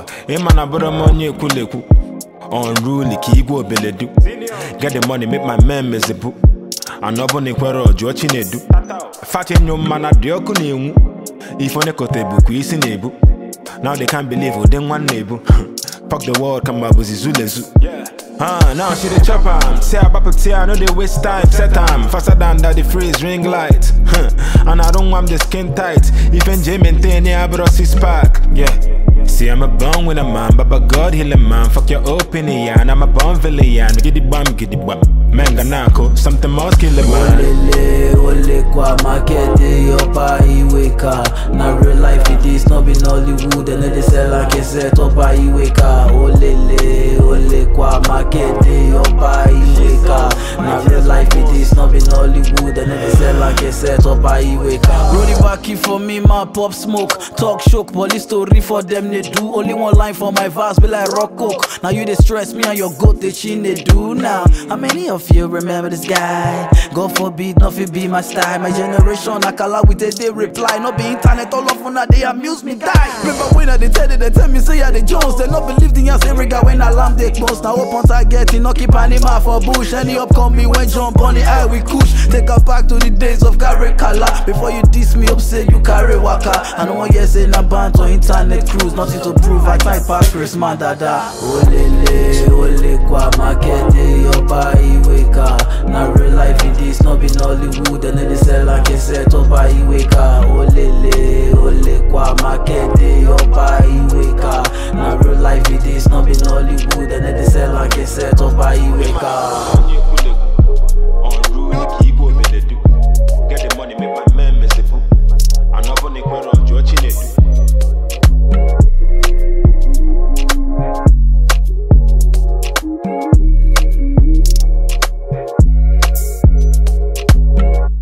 man abura money kuleku. Unruly ki igwo beledu. Get the money, make my man miserable. Anobone kwero jochi nedu. Fati nyom mana dioku nemu. If one kotebu kuisi nebu. Now they can't believe who then one nebu. Fuck the world, come up with Zulezu. Now she the chopper. Say about to I know they waste time, set time. Faster than that, the freeze ring light. And I don't want the skin tight. If NJ maintain, yeah, I brought 6 pack. Yeah. See, I'm a born with a man, but God heal a man. Fuck your opinion, I'm a born villain. Get the bomb, Menga nako, something more kill a man. Ole kwa market, yopa iweka. Na real life it is, not been Hollywood. And they sell like a set up iweka. Ole kwa market, yopa iweka. Na real life it is, not been Hollywood. And they sell like a set up iweka. Roll it back for me, my pop smoke. Talk shock, police story for them they do. Only one line for my verse, be like rock coke. Now you they stress me and your goat they chin they do now. How many of you remember this guy? God forbid, nothing be my style. My generation, I call out with a day reply. Not be internet all off when they amuse me die. Remember when they tell me say yeah they Jones. They not believe in us every guy when alarm they close. Now open target, no keep animal for bush. Any upcoming when jump on the eye we kush. Take us back to the days of carry color. Before you diss me up say you carry waka. I know one year say na band or internet cruise. Nothing to prove, I type out Chris man dada. Ole kwa market yopa iweka. Na real